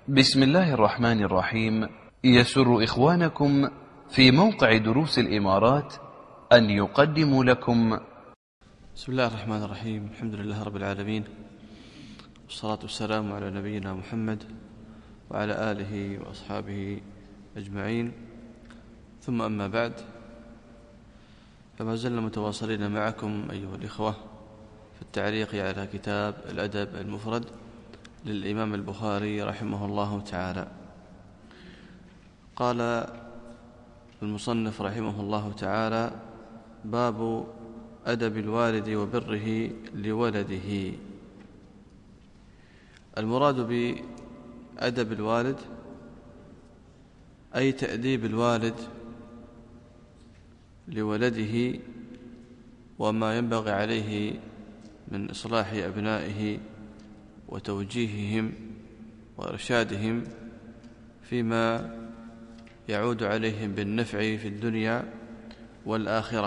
بسم الله الرحمن الرحيم. يسر إخوانكم في موقع دروس الإمارات أن يقدموا لكم بسم الله الرحمن الرحيم. الحمد لله رب العالمين، والصلاة والسلام على نبينا محمد وعلى آله وأصحابه أجمعين، ثم أما بعد، فما زلنا متواصلين معكم أيها الإخوة في التعليق على كتاب الأدب المفرد للإمام البخاري رحمه الله تعالى. قال المصنف رحمه الله تعالى: باب أدب الوالد وبره لولده. المراد بأدب الوالد أي تأديب الوالد لولده وما ينبغي عليه من إصلاح أبنائه وتوجيههم وإرشادهم فيما يعود عليهم بالنفع في الدنيا والآخرة.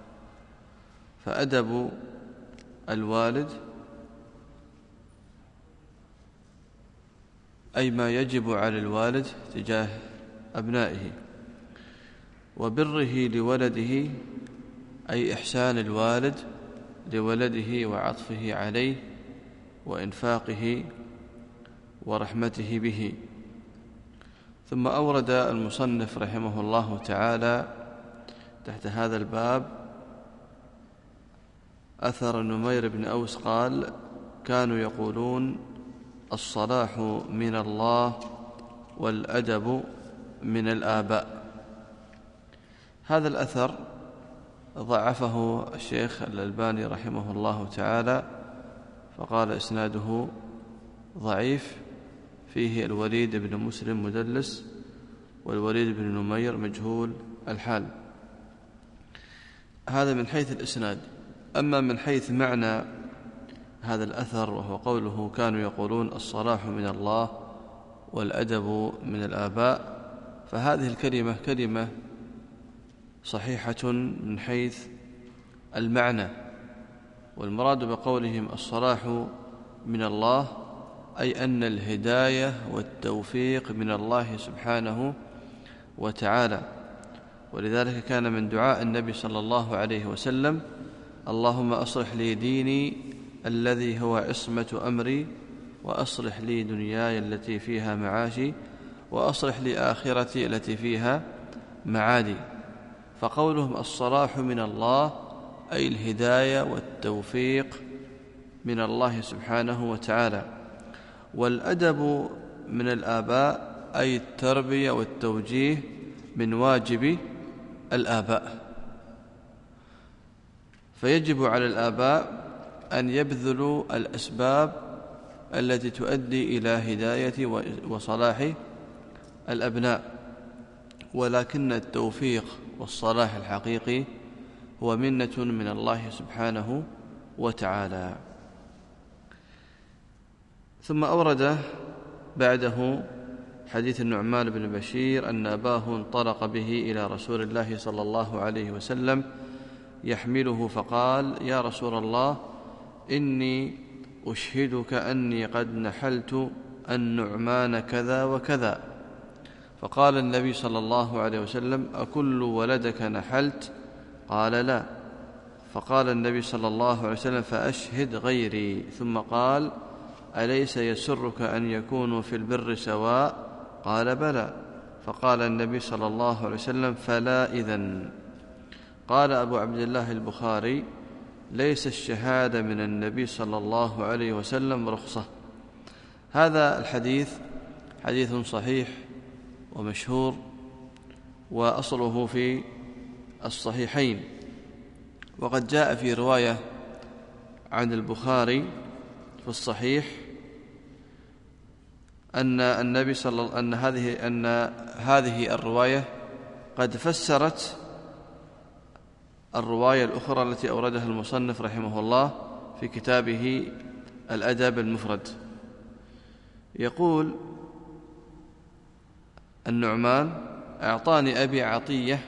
فأدب الوالد أي ما يجب على الوالد تجاه أبنائه، وبره لولده أي إحسان الوالد لولده وعطفه عليه وإنفاقه ورحمته به. ثم أورد المصنف رحمه الله تعالى تحت هذا الباب أثر نمير بن أوس قال: كانوا يقولون الصلاح من الله والأدب من الآباء. هذا الأثر ضعفه الشيخ الألباني رحمه الله تعالى، فقال إسناده ضعيف، فيه الوليد بن مسلم مدلس، والوليد بن نمير مجهول الحال. هذا من حيث الإسناد. أما من حيث معنى هذا الأثر، وهو قوله كانوا يقولون الصلاح من الله والأدب من الآباء، فهذه الكلمة كلمة صحيحة من حيث المعنى. والمراد بقولهم الصلاح من الله أي أن الهداية والتوفيق من الله سبحانه وتعالى. ولذلك كان من دعاء النبي صلى الله عليه وسلم: اللهم أصلح لي ديني الذي هو عصمة أمري، وأصلح لي دنياي التي فيها معاشي، وأصلح لي آخرتي التي فيها معادي. فقولهم الصلاح من الله أي الهداية والتوفيق من الله سبحانه وتعالى. والأدب من الآباء أي التربية والتوجيه من واجب الآباء. فيجب على الآباء أن يبذلوا الأسباب التي تؤدي إلى هداية وصلاح الأبناء، ولكن التوفيق والصلاح الحقيقي هو منة من الله سبحانه وتعالى. ثم أورد بعده حديث النعمان بن بشير أن أباه انطلق به إلى رسول الله صلى الله عليه وسلم يحمله، فقال: يا رسول الله، إني أشهدك أني قد نحلت النعمان كذا وكذا. فقال النبي صلى الله عليه وسلم: أكل ولدك نحلت؟ قال: لا. فقال النبي صلى الله عليه وسلم: فأشهد غيري. ثم قال: أليس يسرك أن يكونوا في البر سواء؟ قال: بلى. فقال النبي صلى الله عليه وسلم: فلا إذن. قال أبو عبد الله البخاري: ليس الشهادة من النبي صلى الله عليه وسلم رخصة. هذا الحديث حديث صحيح ومشهور، وأصله في الصحيحين. وقد جاء في رواية عن البخاري في الصحيح أن النبي أن هذه الرواية قد فسرت الرواية الأخرى التي أوردها المصنف رحمه الله في كتابه الأدب المفرد. يقول النعمان: أعطاني أبي عطية.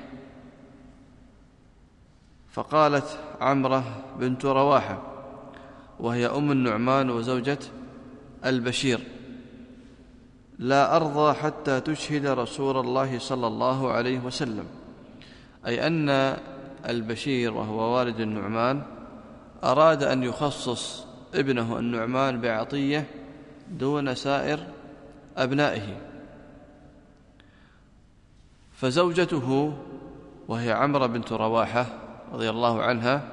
فقالت عمرة بنت رواحة، وهي أم النعمان وزوجة البشير: لا أرضى حتى تشهد رسول الله صلى الله عليه وسلم، أي أن البشير وهو والد النعمان أراد أن يخصص ابنه النعمان بعطية دون سائر أبنائه. فزوجته وهي عمرة بنت رواحة رضي الله عنها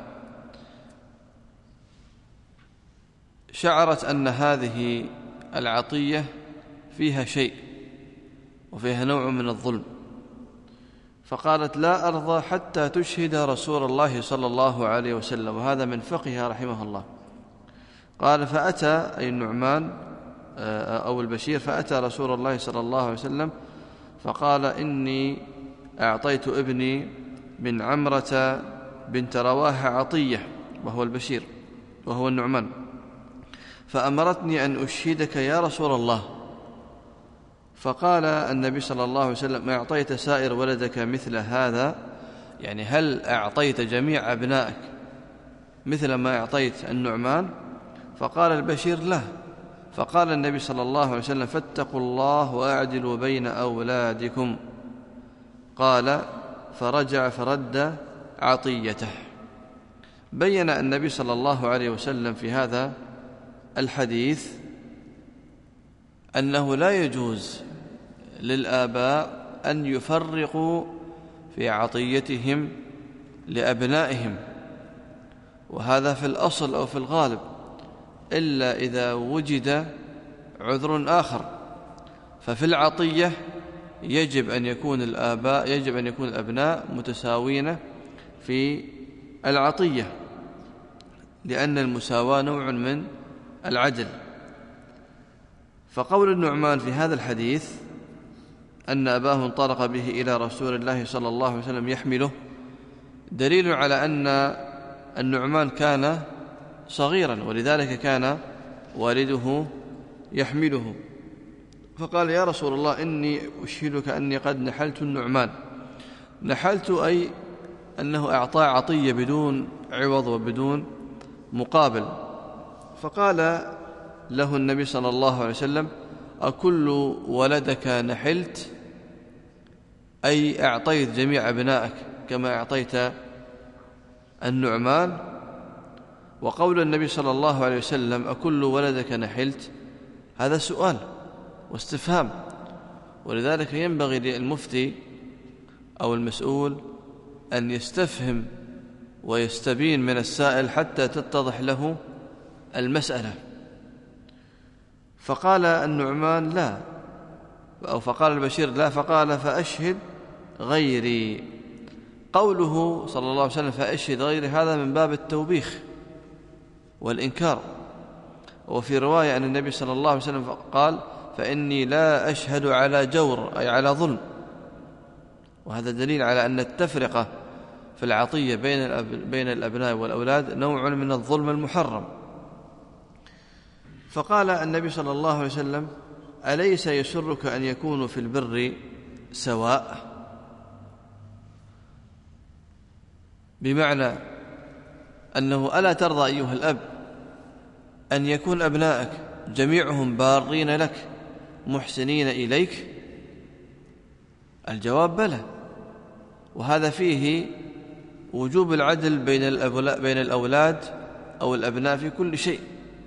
شعرت أن هذه العطية فيها شيء وفيها نوع من الظلم، فقالت لا أرضى حتى تشهد رسول الله صلى الله عليه وسلم، وهذا من فقهها رحمه الله. قال فأتى أي النعمان أو البشير فأتى رسول الله صلى الله عليه وسلم فقال إني أعطيت ابني من عمرة بنت رواحة عطية، وهو البشير وهو النعمان، فأمرتني أن أشهدك يا رسول الله. فقال النبي صلى الله عليه وسلم أعطيت سائر ولدك مثل هذا؟ يعني هل أعطيت جميع أبنائك مثل ما أعطيت النعمان؟ فقال البشير لا. فقال النبي صلى الله عليه وسلم فاتقوا الله وأعدلوا بين أولادكم. قال فرجع فرد عطيته. بين النبي صلى الله عليه وسلم في هذا الحديث أنه لا يجوز للآباء أن يفرقوا في عطيتهم لأبنائهم، وهذا في الأصل أو في الغالب، إلا إذا وجد عذر آخر. ففي العطية يجب أن يكون الأبناء متساوين في العطية، لأن المساواة نوع من العدل. فقول النعمان في هذا الحديث أن أباه انطلق به إلى رسول الله صلى الله عليه وسلم يحمله دليل على أن النعمان كان صغيرا، ولذلك كان والده يحمله. فقال يا رسول الله إني أشهدك أني قد نحلت النعمان. نحلت أي أنه أعطاه عطية بدون عوض وبدون مقابل. فقال له النبي صلى الله عليه وسلم أكل ولدك نحلت؟ أي أعطيت جميع أبنائك كما أعطيت النعمان؟ وقول النبي صلى الله عليه وسلم أكل ولدك نحلت هذا سؤال واستفهام، ولذلك ينبغي للمفتي أو المسؤول أن يستفهم ويستبين من السائل حتى تتضح له المسألة. فقال النعمان لا، أو فقال البشير لا، فقال فأشهد غيري. قوله صلى الله عليه وسلم فأشهد غيري هذا من باب التوبيخ والإنكار. وفي رواية أن النبي صلى الله عليه وسلم قال فإني لا أشهد على جور أي على ظلم، وهذا دليل على أن التفرقة في العطية بين الأبناء والأولاد نوع من الظلم المحرم. فقال النبي صلى الله عليه وسلم أليس يسرك أن يكونوا في البر سواء؟ بمعنى أنه ألا ترضى أيها الأب أن يكون أبنائك جميعهم بارين لك محسنين إليك؟ الجواب بلى، وهذا فيه وجوب العدل بين الأولاد أو الأبناء في كل شيء،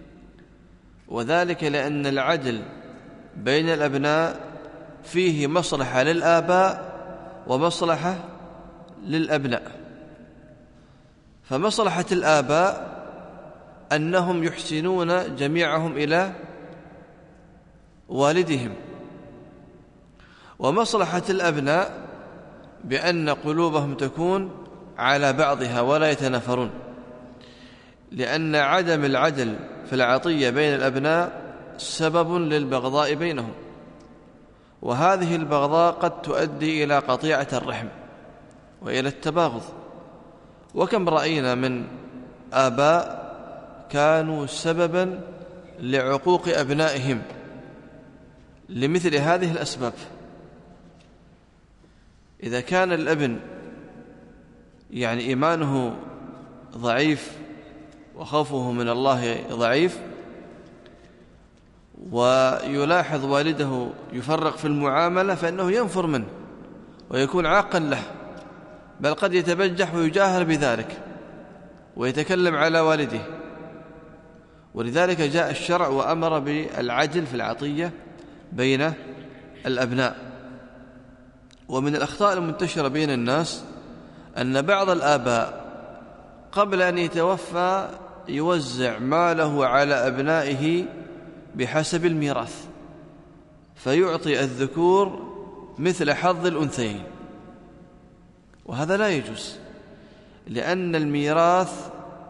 وذلك لأن العدل بين الأبناء فيه مصلحة للآباء ومصلحة للأبناء. فمصلحة الآباء أنهم يحسنون جميعهم إلى والدهم، ومصلحة الأبناء بأن قلوبهم تكون على بعضها ولا يتنافرون، لأن عدم العدل في العطية بين الأبناء سبب للبغضاء بينهم، وهذه البغضاء قد تؤدي إلى قطيعة الرحم وإلى التباغض. وكم رأينا من آباء كانوا سببا لعقوق أبنائهم لمثل هذه الأسباب. إذا كان الابن يعني إيمانه ضعيف وخوفه من الله ضعيف، ويلاحظ والده يفرق في المعاملة فإنه ينفر منه ويكون عاقا له، بل قد يتبجح ويجاهر بذلك ويتكلم على والده. ولذلك جاء الشرع وأمر بالعدل في العطية بين الأبناء. ومن الأخطاء المنتشرة بين الناس أن بعض الآباء قبل أن يتوفى يوزع ماله على أبنائه بحسب الميراث، فيعطي الذكور مثل حظ الأنثيين، وهذا لا يجوز، لأن الميراث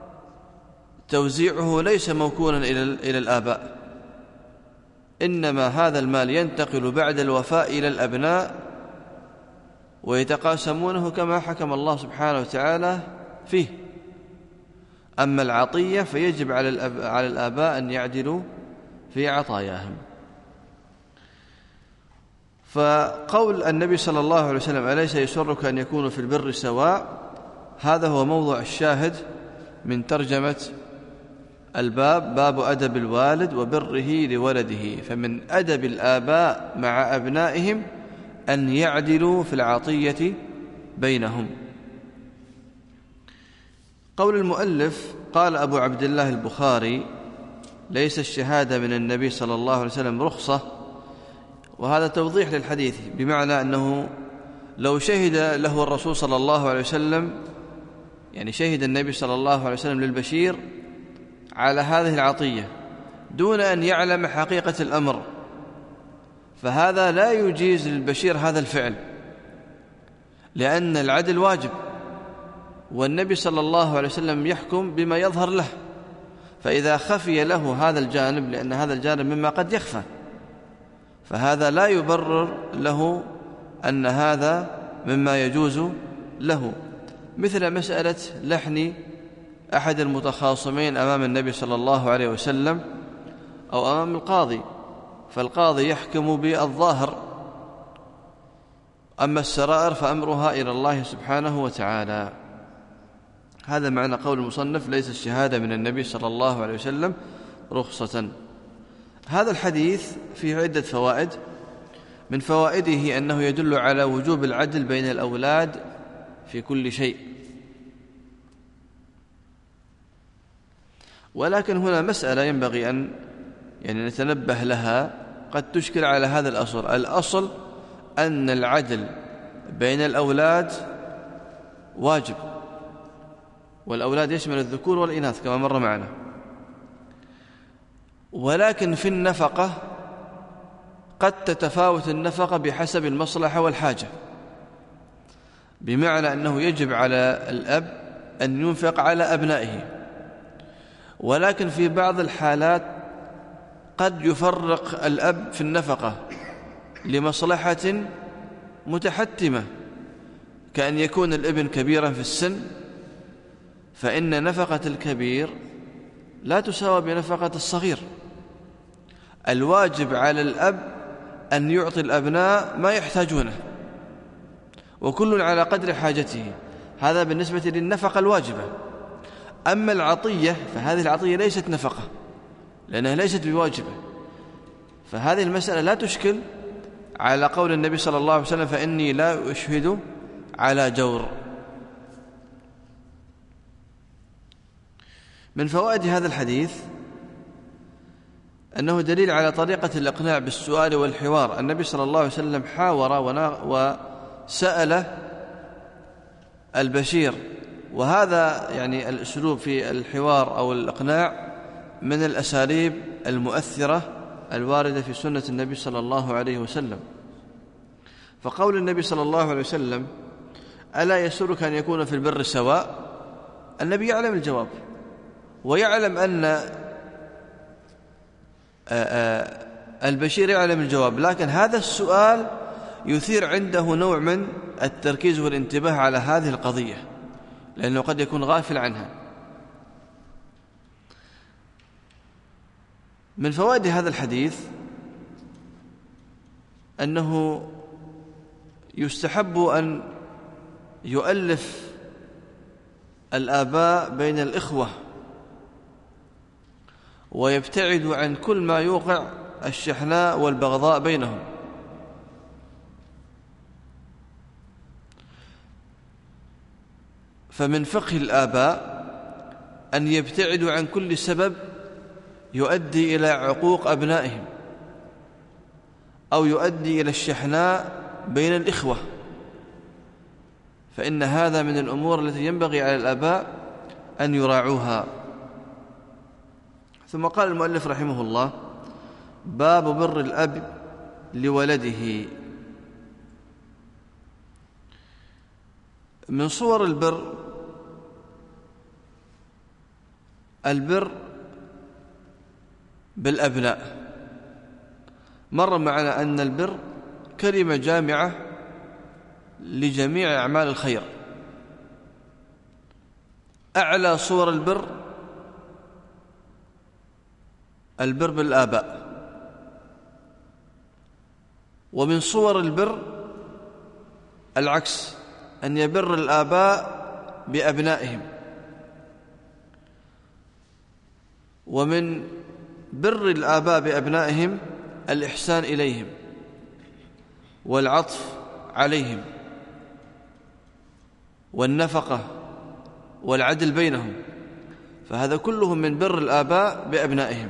توزيعه ليس موكولا إلى الآباء، إنما هذا المال ينتقل بعد الوفاء إلى الأبناء ويتقاسمونه كما حكم الله سبحانه وتعالى فيه. أما العطية فيجب على الآباء أن يعدلوا في عطاياهم. فقول النبي صلى الله عليه وسلم أليس يسرك أن يكونوا في البر سواء، هذا هو موضوع الشاهد من ترجمة الباب، باب أدب الوالد وبره لولده. فمن أدب الآباء مع أبنائهم أن يعدلوا في العطية بينهم. قول المؤلف قال أبو عبد الله البخاري ليس الشهادة من النبي صلى الله عليه وسلم رخصة، وهذا توضيح للحديث، بمعنى أنه لو شهد له الرسول صلى الله عليه وسلم، يعني شهد النبي صلى الله عليه وسلم للبشير على هذه العطية دون أن يعلم حقيقة الأمر، فهذا لا يجيز للبشير هذا الفعل، لأن العدل واجب، والنبي صلى الله عليه وسلم يحكم بما يظهر له. فإذا خفي له هذا الجانب، لأن هذا الجانب مما قد يخفى، فهذا لا يبرر له أن هذا مما يجوز له، مثل مسألة لحن أحد المتخاصمين أمام النبي صلى الله عليه وسلم أو أمام القاضي، فالقاضي يحكم بالظاهر، أما السرائر فأمرها إلى الله سبحانه وتعالى. هذا معنى قول المصنف ليس الشهادة من النبي صلى الله عليه وسلم رخصة. هذا الحديث فيه عدة فوائد، من فوائده أنه يدل على وجوب العدل بين الأولاد في كل شيء. ولكن هنا مسألة ينبغي أن نتنبه لها، قد تشكل على هذا الأصل. الأصل أن العدل بين الأولاد واجب، والأولاد يشمل الذكور والإناث كما مر معنا، ولكن في النفقة قد تتفاوت النفقة بحسب المصلحة والحاجة، بمعنى أنه يجب على الأب أن ينفق على أبنائه، ولكن في بعض الحالات قد يفرق الأب في النفقة لمصلحة متحتمة، كأن يكون الابن كبيرا في السن، فإن نفقة الكبير لا تساوي بنفقة الصغير. الواجب على الأب أن يعطي الأبناء ما يحتاجونه، وكل على قدر حاجته، هذا بالنسبة للنفقة الواجبة. أما العطية فهذه العطية ليست نفقة، لأنها ليست بواجبة، فهذه المسألة لا تشكل على قول النبي صلى الله عليه وسلم فإني لا أشهد على جور. من فوائد هذا الحديث أنه دليل على طريقة الإقناع بالسؤال والحوار. النبي صلى الله عليه وسلم حاور وسأل البشير، وهذا الأسلوب في الحوار أو الإقناع من الأساليب المؤثرة الواردة في سنة النبي صلى الله عليه وسلم. فقول النبي صلى الله عليه وسلم ألا يسرك أن يكون في البر سواء، النبي يعلم الجواب، ويعلم أن البشير يعلم الجواب، لكن هذا السؤال يثير عنده نوع من التركيز والانتباه على هذه القضية، لأنه قد يكون غافل عنها. من فوائد هذا الحديث أنه يستحب أن يؤلف الآباء بين الإخوة، ويبتعد عن كل ما يوقع الشحناء والبغضاء بينهم. فمن فقه الآباء أن يبتعدوا عن كل سبب يؤدي إلى عقوق أبنائهم أو يؤدي إلى الشحناء بين الإخوة، فإن هذا من الأمور التي ينبغي على الآباء أن يراعوها. ثم قال المؤلف رحمه الله: باب بر الأب لولده. من صور البر بالأبناء. مر معنا أن البر كلمة جامعة لجميع أعمال الخير. أعلى صور البر بالآباء. ومن صور البر العكس، أن يبر الآباء بأبنائهم. ومن بر الآباء بأبنائهم الإحسان إليهم والعطف عليهم والنفقة والعدل بينهم، فهذا كله من بر الآباء بأبنائهم.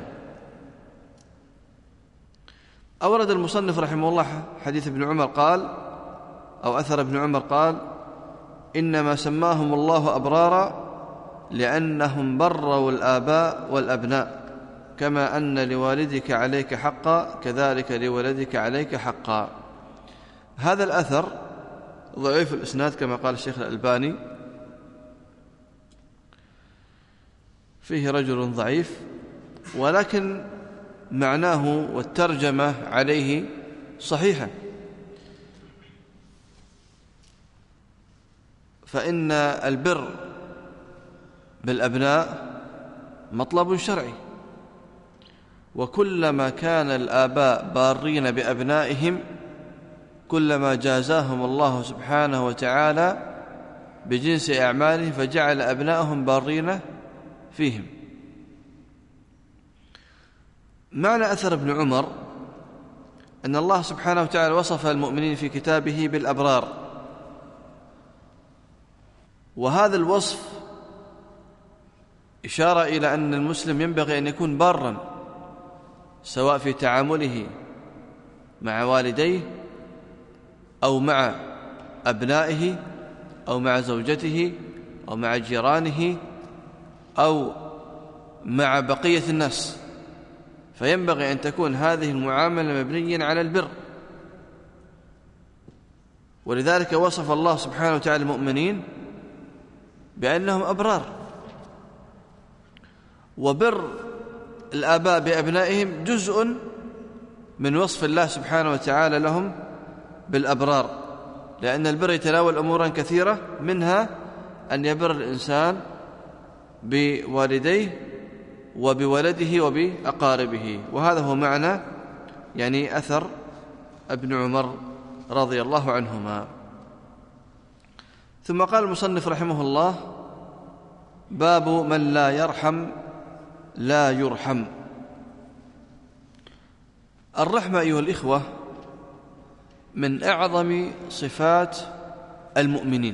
أورد المصنف رحمه الله حديث ابن عمر قال، أو أثر ابن عمر قال: إنما سماهم الله أبرارا لأنهم بروا الآباء والأبناء، كما أن لوالدك عليك حقا كذلك لولدك عليك حقا. هذا الأثر ضعيف الإسناد كما قال الشيخ الألباني، فيه رجل ضعيف، ولكن معناه والترجمة عليه صحيحة. فإن البر بالأبناء مطلب شرعي، وكلما كان الآباء بارين بأبنائهم كلما جازاهم الله سبحانه وتعالى بجنس أعمالهم، فجعل أبنائهم بارين فيهم. معنى أثر ابن عمر أن الله سبحانه وتعالى وصف المؤمنين في كتابه بالأبرار، وهذا الوصف إشارة إلى أن المسلم ينبغي أن يكون بارا، سواء في تعامله مع والديه أو مع أبنائه أو مع زوجته أو مع جيرانه أو مع بقية الناس، فينبغي أن تكون هذه المعاملة مبنية على البر. ولذلك وصف الله سبحانه وتعالى المؤمنين بأنهم أبرار. وبر الآباء بأبنائهم جزء من وصف الله سبحانه وتعالى لهم بالأبرار، لأن البر يتناول أمورا كثيرة، منها أن يبر الإنسان بوالديه وبولده وبأقاربه. وهذا هو معنى أثر ابن عمر رضي الله عنهما. ثم قال المصنف رحمه الله: باب من لا يرحم لا يرحم. الرحمة أيها الإخوة من أعظم صفات المؤمنين،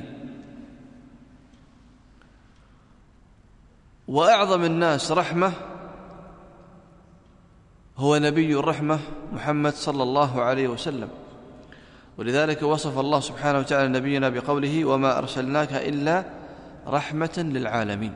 وأعظم الناس رحمة هو نبي الرحمة محمد صلى الله عليه وسلم. ولذلك وصف الله سبحانه وتعالى نبينا بقوله: وما أرسلناك إلا رحمة للعالمين.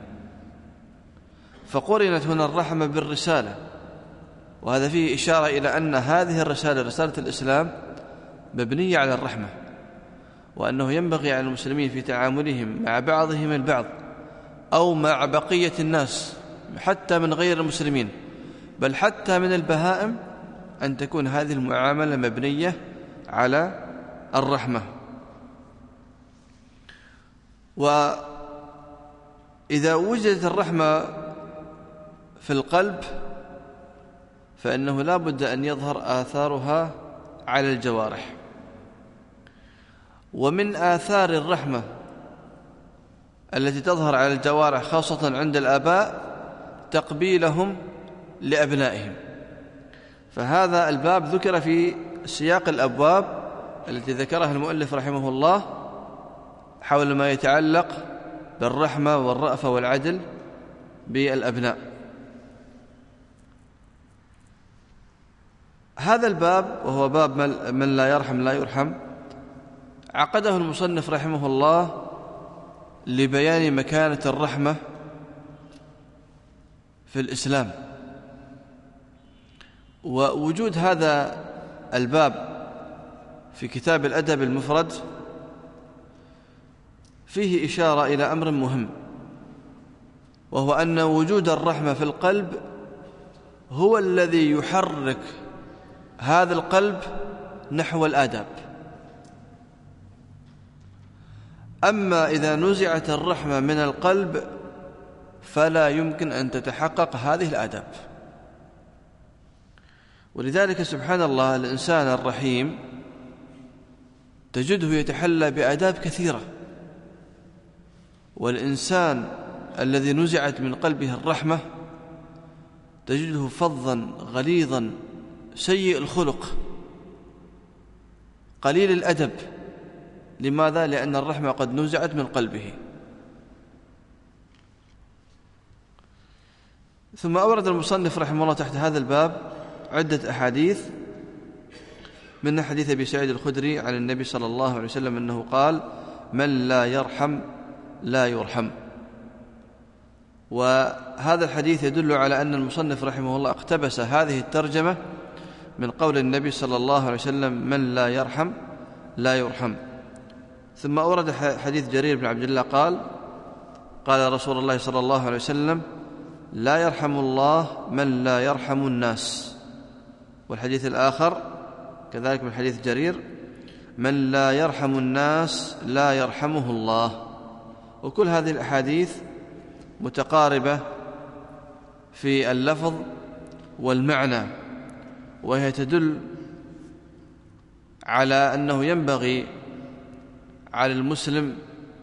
فقرنت هنا الرحمة بالرسالة، وهذا فيه إشارة إلى أن هذه الرسالة، رسالة الإسلام، مبنية على الرحمة، وأنه ينبغي على المسلمين في تعاملهم مع بعضهم البعض أو مع بقية الناس حتى من غير المسلمين، بل حتى من البهائم، أن تكون هذه المعاملة مبنية على الرحمة. وإذا وجدت الرحمة في القلب فإنه لا بد أن يظهر آثارها على الجوارح. ومن آثار الرحمة التي تظهر على الجوارح خاصة عند الآباء تقبيلهم لأبنائهم، فهذا الباب ذكر في سياق الأبواب التي ذكرها المؤلف رحمه الله حول ما يتعلق بالرحمة والرأفة والعدل بالأبناء. هذا الباب وهو باب من لا يرحم لا يرحم عقده المصنف رحمه الله لبيان مكانة الرحمة في الإسلام. ووجود هذا الباب في كتاب الأدب المفرد فيه إشارة إلى أمر مهم، وهو أن وجود الرحمة في القلب هو الذي يحرك هذا القلب نحو الآداب. أما إذا نزعت الرحمة من القلب فلا يمكن أن تتحقق هذه الآداب. ولذلك سبحان الله الإنسان الرحيم تجده يتحلى بآداب كثيرة، والإنسان الذي نزعت من قلبه الرحمة تجده فظا غليظا سيء الخلق قليل الأدب. لماذا؟ لأن الرحمة قد نزعت من قلبه. ثم أورد المصنف رحمه الله تحت هذا الباب عدة أحاديث، من حديث أبي سعيد الخدري عن النبي صلى الله عليه وسلم أنه قال: من لا يرحم لا يرحم. وهذا الحديث يدل على أن المصنف رحمه الله اقتبس هذه الترجمة من قول النبي صلى الله عليه وسلم: من لا يرحم لا يرحم. ثم أورد حديث جرير بن عبد الله قال رسول الله صلى الله عليه وسلم: لا يرحم الله من لا يرحم الناس. والحديث الآخر كذلك من حديث جرير: من لا يرحم الناس لا يرحمه الله. وكل هذه الأحاديث متقاربة في اللفظ والمعنى، وهي تدل على أنه ينبغي على المسلم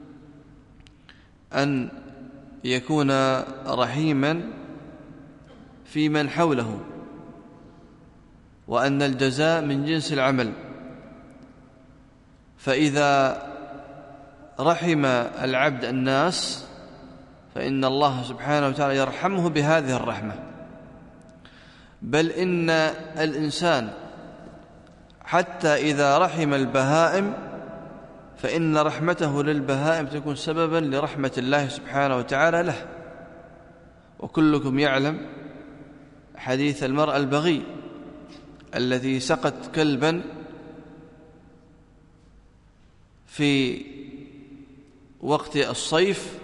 أن يكون رحيما في من حوله، وأن الجزاء من جنس العمل. فإذا رحم العبد الناس فإن الله سبحانه وتعالى يرحمه بهذه الرحمة. بل إن الإنسان حتى إذا رحم البهائم فإن رحمته للبهائم تكون سببا لرحمة الله سبحانه وتعالى له. وكلكم يعلم حديث المرأة البغي الذي سقت كلبا في وقت الصيف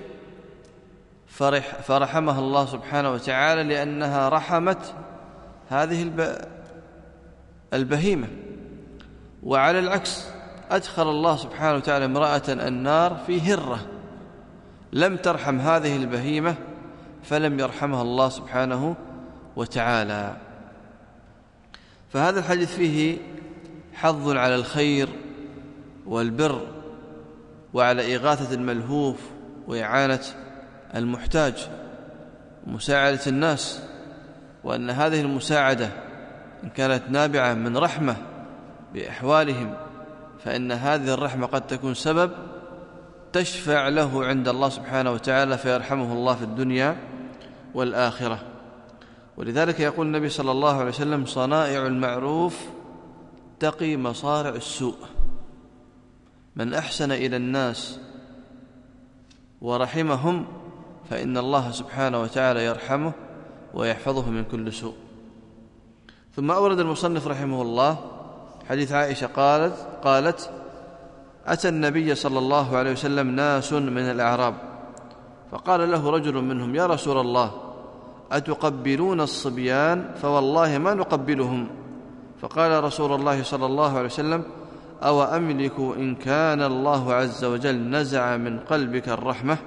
فرحمها الله سبحانه وتعالى لأنها رحمت هذه البهيمة. وعلى العكس أدخل الله سبحانه وتعالى امرأة النار في هرة لم ترحم هذه البهيمة فلم يرحمها الله سبحانه وتعالى. فهذا الحديث فيه حظ على الخير والبر وعلى إغاثة الملهوف وإعانة المحتاج ومساعدة الناس، وأن هذه المساعدة إن كانت نابعة من رحمة بأحوالهم فإن هذه الرحمة قد تكون سبب تشفع له عند الله سبحانه وتعالى فيرحمه الله في الدنيا والآخرة. ولذلك يقول النبي صلى الله عليه وسلم: صنائع المعروف تقي مصارع السوء. من أحسن إلى الناس ورحمهم فإن الله سبحانه وتعالى يرحمه ويحفظه من كل سوء. ثم أورد المصنف رحمه الله حديث عائشة قالت: أتى النبي صلى الله عليه وسلم ناس من الأعراب فقال له رجل منهم: يا رسول الله أتقبلون الصبيان؟ فوالله ما نقبلهم. فقال رسول الله صلى الله عليه وسلم: أو أملك إن كان الله عز وجل نزع من قلبك الرحمة.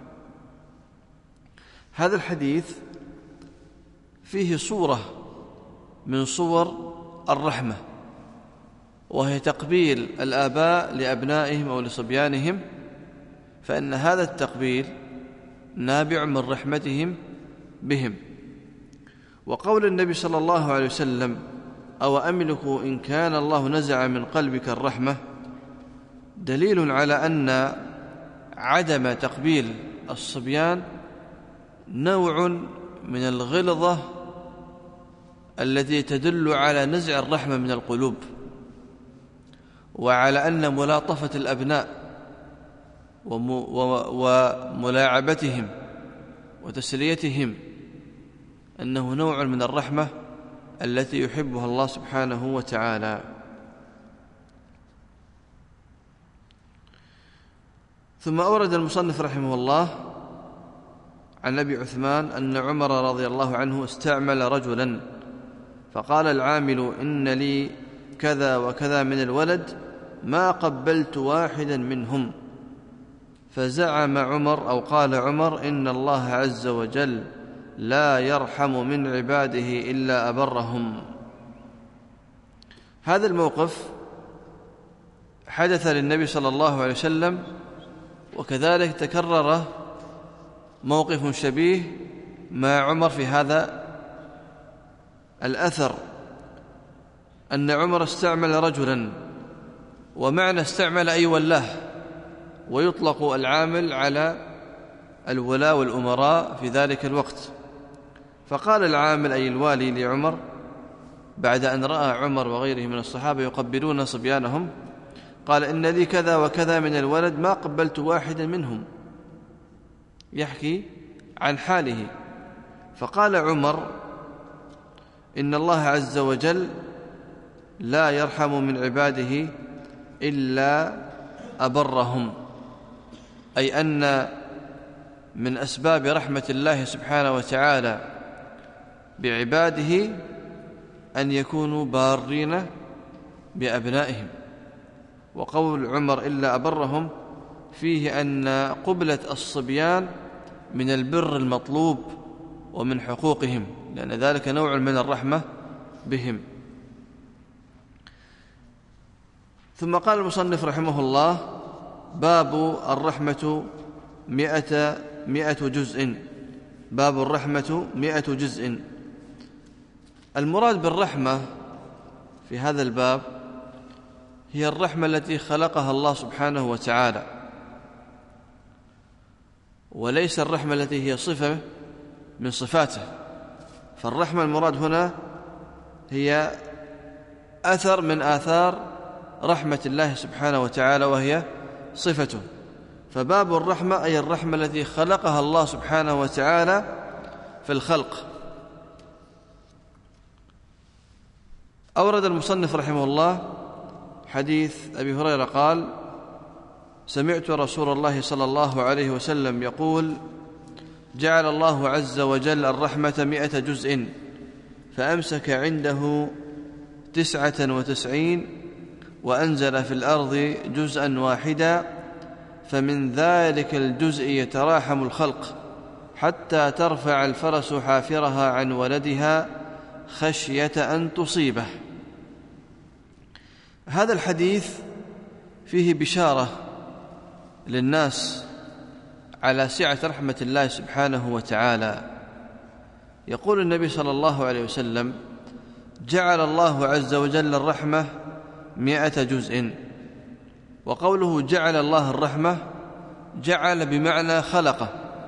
هذا الحديث فيه صورة من صور الرحمة، وهي تقبيل الآباء لأبنائهم أو لصبيانهم، فإن هذا التقبيل نابع من رحمتهم بهم. وقول النبي صلى الله عليه وسلم: أو أملك إن كان الله نزع من قلبك الرحمة دليل على أن عدم تقبيل الصبيان نوع من الغلظة التي تدل على نزع الرحمة من القلوب، وعلى أن ملاطفة الأبناء وملاعبتهم وتسليتهم أنه نوع من الرحمة التي يحبها الله سبحانه وتعالى. ثم أورد المصنف رحمه الله عن أبي عثمان أن عمر رضي الله عنه استعمل رجلا فقال العامل إن لي كذا وكذا من الولد ما قبلت واحدا منهم، فزعم عمر أو قال عمر إن الله عز وجل لا يرحم من عباده إلا أبرهم. هذا الموقف حدث للنبي صلى الله عليه وسلم، وكذلك تكرر موقف شبيه مع عمر في هذا الأثر، أن عمر استعمل رجلا، ومعنى استعمل أي ولاه، ويطلق العامل على الولاة والأمراء في ذلك الوقت. فقال العامل أي الوالي لعمر بعد أن رأى عمر وغيره من الصحابة يقبلون صبيانهم، قال إن لي كذا وكذا من الولد ما قبلت واحدا منهم، يحكي عن حاله. فقال عمر إن الله عز وجل لا يرحم من عباده إلا أبرهم، أي أن من أسباب رحمة الله سبحانه وتعالى بعباده أن يكونوا بارين بأبنائهم. وقول عمر إلا أبرهم فيه أن قبلة الصبيان من البر المطلوب ومن حقوقهم، لأن ذلك نوع من الرحمة بهم. ثم قال المصنف رحمه الله باب الرحمة 100 جزء. باب الرحمة 100 جزء. المراد بالرحمة في هذا الباب هي الرحمة التي خلقها الله سبحانه وتعالى، وليس الرحمة التي هي صفة من صفاته. فالرحمة المراد هنا هي أثر من آثار رحمة الله سبحانه وتعالى، وهي صفته. فباب الرحمة أي الرحمة التي خلقها الله سبحانه وتعالى في الخلق. أورد المصنف رحمه الله حديث أبي هريرة قال سمعت رسول الله صلى الله عليه وسلم يقول جعل الله عز وجل الرحمة 100 جزء، فأمسك عنده 99 وأنزل في الأرض جزءا واحدا، فمن ذلك الجزء يتراحم الخلق حتى ترفع الفرس حافرها عن ولدها خشية أن تصيبه. هذا الحديث فيه بشارة للناس على سعة رحمة الله سبحانه وتعالى. يقول النبي صلى الله عليه وسلم جعل الله عز وجل الرحمة 100 جزء. وقوله جعل الله الرحمة جعل بمعنى خلقه.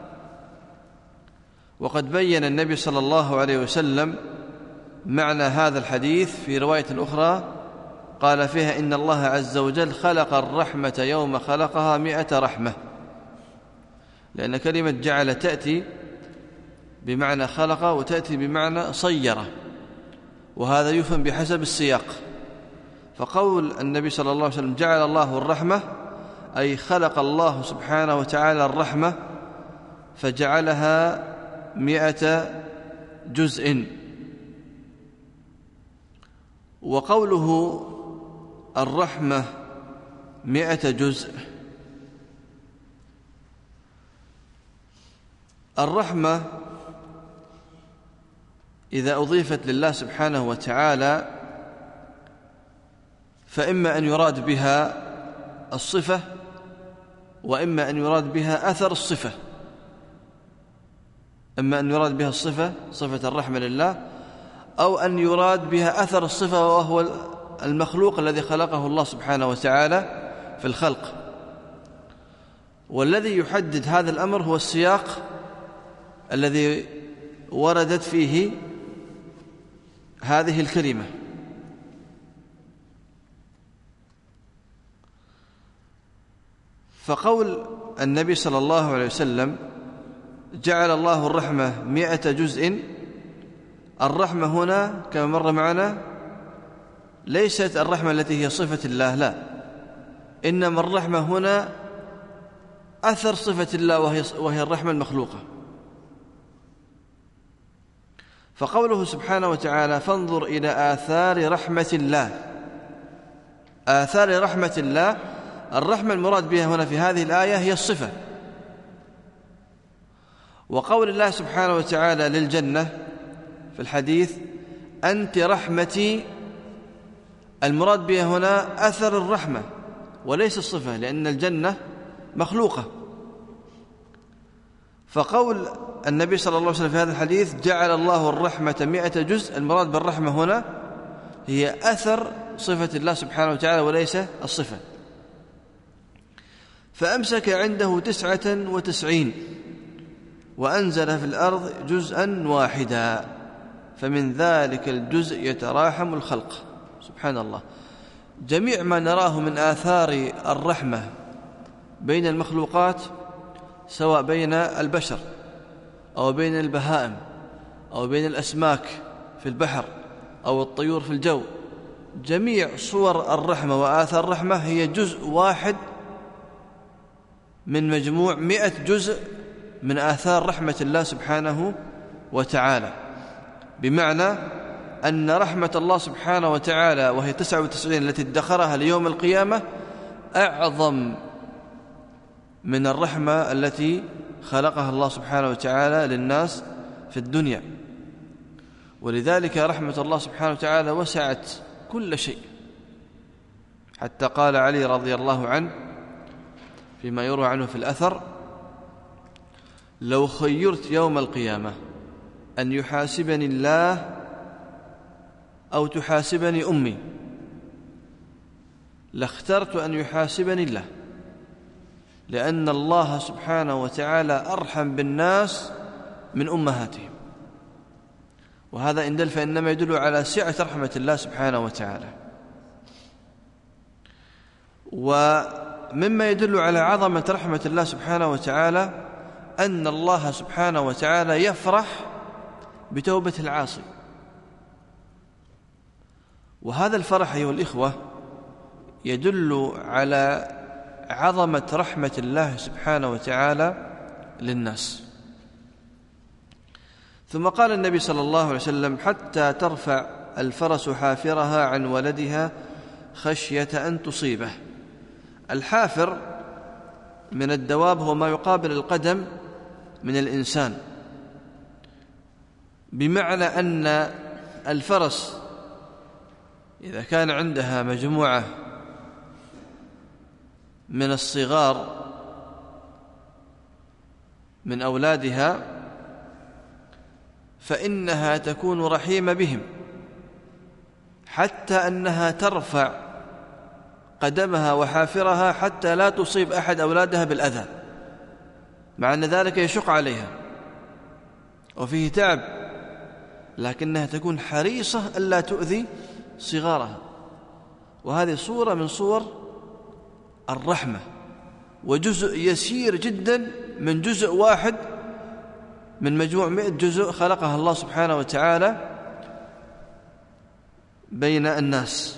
وقد بين النبي صلى الله عليه وسلم معنى هذا الحديث في رواية أخرى قال فيها إن الله عز وجل خلق الرحمة يوم خلقها 100 رحمة، لأن كلمة جعل تأتي بمعنى خلق وتأتي بمعنى صيرة، وهذا يفهم بحسب السياق. فقول النبي صلى الله عليه وسلم جعل الله الرحمة أي خلق الله سبحانه وتعالى الرحمة فجعلها 100 جزء. وقوله الرحمة 100 جزء، الرحمة إذا أضيفت لله سبحانه وتعالى فإما أن يراد بها الصفة، وإما أن يراد بها أثر الصفة. إما أن يراد بها الصفة، صفة الرحمة لله، أو أن يراد بها أثر الصفة وهو المخلوق الذي خلقه الله سبحانه وتعالى في الخلق. والذي يحدد هذا الأمر هو السياق الذي وردت فيه هذه الكلمة. فقول النبي صلى الله عليه وسلم جعل الله الرحمة 100 جزء، الرحمة هنا كما مر معنا ليست الرحمة التي هي صفة الله، لا، إنما الرحمة هنا أثر صفة الله وهي الرحمة المخلوقة. فقوله سبحانه وتعالى فانظر إلى آثار رحمة الله، آثار رحمة الله، الرحمة المراد بها هنا في هذه الآية هي الصفة. وقول الله سبحانه وتعالى للجنة في الحديث أنت رحمتي، المراد بها هنا أثر الرحمة وليس الصفة، لأن الجنة مخلوقة. فقول النبي صلى الله عليه وسلم في هذا الحديث جعل الله الرحمة 100 جزء، المراد بالرحمة هنا هي أثر صفة الله سبحانه وتعالى وليس الصفة. فأمسك عنده 99 وأنزل في الأرض جزءا واحدا، فمن ذلك الجزء يتراحم الخلق. سبحان الله، جميع ما نراه من آثار الرحمة بين المخلوقات، سواء بين البشر أو بين البهائم أو بين الأسماك في البحر أو الطيور في الجو، جميع صور الرحمة وآثار الرحمة هي جزء واحد من مجموع 100 جزء من آثار رحمة الله سبحانه وتعالى. بمعنى أن رحمة الله سبحانه وتعالى وهي 99 التي ادخرها ليوم القيامة أعظم من الرحمة التي خلقها الله سبحانه وتعالى للناس في الدنيا. ولذلك رحمة الله سبحانه وتعالى وسعت كل شيء، حتى قال علي رضي الله عنه فيما يروى عنه في الأثر لو خيرت يوم القيامة أن يحاسبني الله أو تحاسبني أمي لاخترت أن يحاسبني الله، لأن الله سبحانه وتعالى أرحم بالناس من أمهاتهم. وهذا إن دل فإنما يدل على سعة رحمة الله سبحانه وتعالى. ومما يدل على عظمة رحمة الله سبحانه وتعالى أن الله سبحانه وتعالى يفرح بتوبة العاصي، وهذا الفرح أيها الإخوة يدل على عظمة رحمة الله سبحانه وتعالى للناس. ثم قال النبي صلى الله عليه وسلم حتى ترفع الفرس حافرها عن ولدها خشية أن تصيبه. الحافر من الدواب هو ما يقابل القدم من الإنسان، بمعنى أن الفرس إذا كان عندها مجموعة من الصغار من أولادها فإنها تكون رحيمة بهم، حتى أنها ترفع قدمها وحافرها حتى لا تصيب أحد أولادها بالأذى، مع أن ذلك يشق عليها وفيه تعب، لكنها تكون حريصة ألا تؤذي صغارها. وهذه صورة من صور الرحمة، وجزء يسير جدا من جزء واحد من مجموع 100 جزء خلقها الله سبحانه وتعالى بين الناس.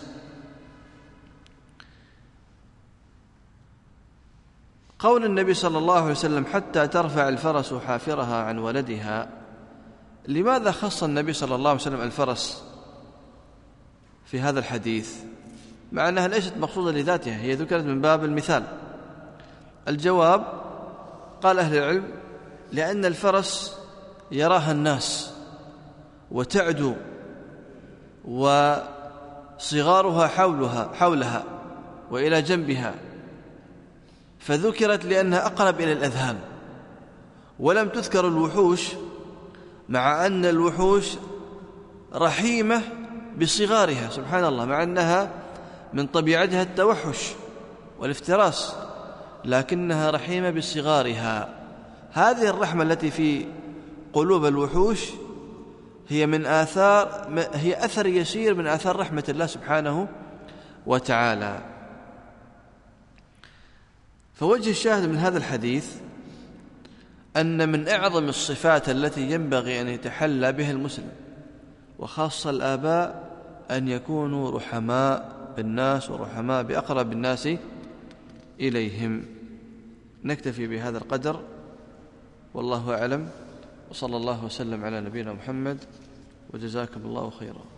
قول النبي صلى الله عليه وسلم حتى ترفع الفرس حافرها عن ولدها، لماذا خص النبي صلى الله عليه وسلم الفرس في هذا الحديث مع أنها ليست مقصودة لذاتها، هي ذكرت من باب المثال؟ الجواب قال أهل العلم لأن الفرس يراها الناس وتعدو وصغارها حولها وإلى جنبها، فذكرت لأنها أقرب إلى الأذهان، ولم تذكر الوحوش، مع أن الوحوش رحيمة بصغارها سبحان الله، مع أنها من طبيعتها التوحش والافتراس، لكنها رحيمة بصغارها. هذه الرحمة التي في قلوب الوحوش هي أثر يسير من آثار رحمة الله سبحانه وتعالى. فوجه الشاهد من هذا الحديث أن من أعظم الصفات التي ينبغي أن يتحلى بها المسلم وخاصة الآباء أن يكونوا رحماء بالناس ورحماء بأقرب الناس إليهم. نكتفي بهذا القدر والله أعلم، وصلى الله وسلم على نبينا محمد، وجزاكم الله خيرا.